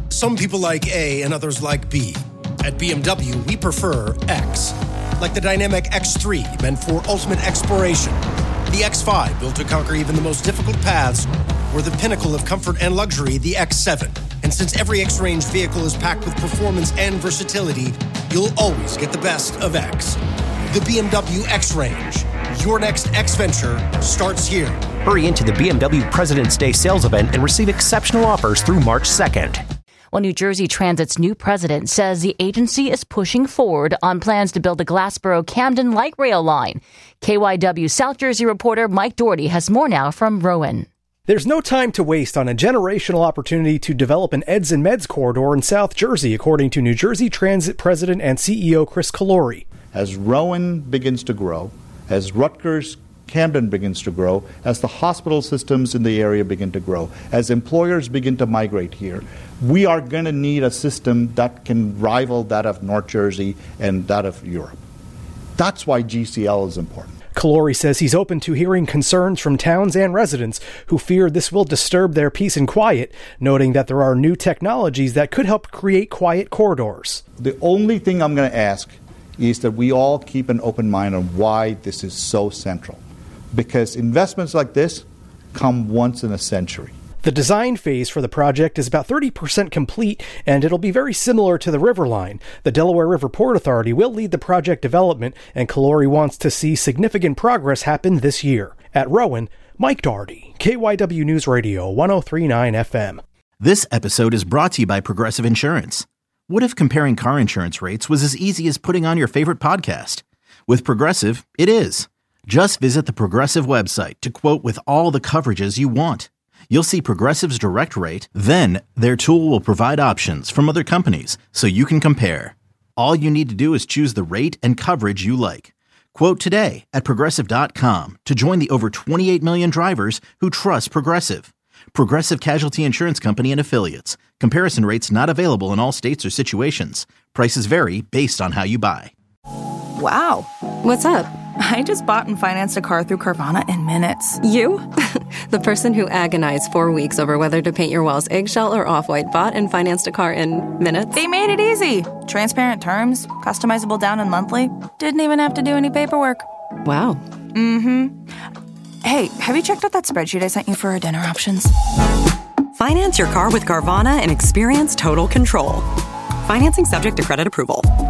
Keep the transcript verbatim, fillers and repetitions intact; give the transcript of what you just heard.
Some people like A and others like B. At B M W, we prefer X. Like the dynamic X three, meant for ultimate exploration. The X five, built to conquer even the most difficult paths. Or the pinnacle of comfort and luxury, the X seven. And since every X-Range vehicle is packed with performance and versatility, you'll always get the best of X. The B M W X-Range. Your next X-Venture starts here. Hurry into the B M W President's Day sales event and receive exceptional offers through March second. Well, New Jersey Transit's new president says the agency is pushing forward on plans to build a Glassboro-Camden light rail line. K Y W South Jersey reporter Mike Doherty has more now from Rowan. There's no time to waste on a generational opportunity to develop an Eds and Meds corridor in South Jersey, according to New Jersey Transit President and C E O Chris Calori. As Rowan begins to grow, as Rutgers Camden begins to grow, as the hospital systems in the area begin to grow, as employers begin to migrate here, we are going to need a system that can rival that of North Jersey and that of Europe. That's why G C L is important. Calori says he's open to hearing concerns from towns and residents who fear this will disturb their peace and quiet, noting that there are new technologies that could help create quiet corridors. The only thing I'm going to ask is that we all keep an open mind on why this is so central. Because investments like this come once in a century. The design phase for the project is about thirty percent complete, and it'll be very similar to the River Line. The Delaware River Port Authority will lead the project development, and Calori wants to see significant progress happen this year. At Rowan, Mike Doherty, K Y W News Radio, one oh three point nine F M. This episode is brought to you by Progressive Insurance. What if comparing car insurance rates was as easy as putting on your favorite podcast? With Progressive, it is. Just visit the Progressive website to quote with all the coverages you want. You'll see Progressive's direct rate, then their tool will provide options from other companies so you can compare. All you need to do is choose the rate and coverage you like. Quote today at Progressive dot com to join the over twenty-eight million drivers who trust Progressive. Progressive Casualty Insurance Company and Affiliates. Comparison rates not available in all states or situations. Prices vary based on how you buy. Wow. What's up? I just bought and financed a car through Carvana in minutes. You? The person who agonized four weeks over whether to paint your walls eggshell or off-white bought and financed a car in minutes? They made it easy. Transparent terms, customizable down and monthly. Didn't even have to do any paperwork. Wow. Mm-hmm. Hey, have you checked out that spreadsheet I sent you for our dinner options? Finance your car with Carvana and experience total control. Financing subject to credit approval.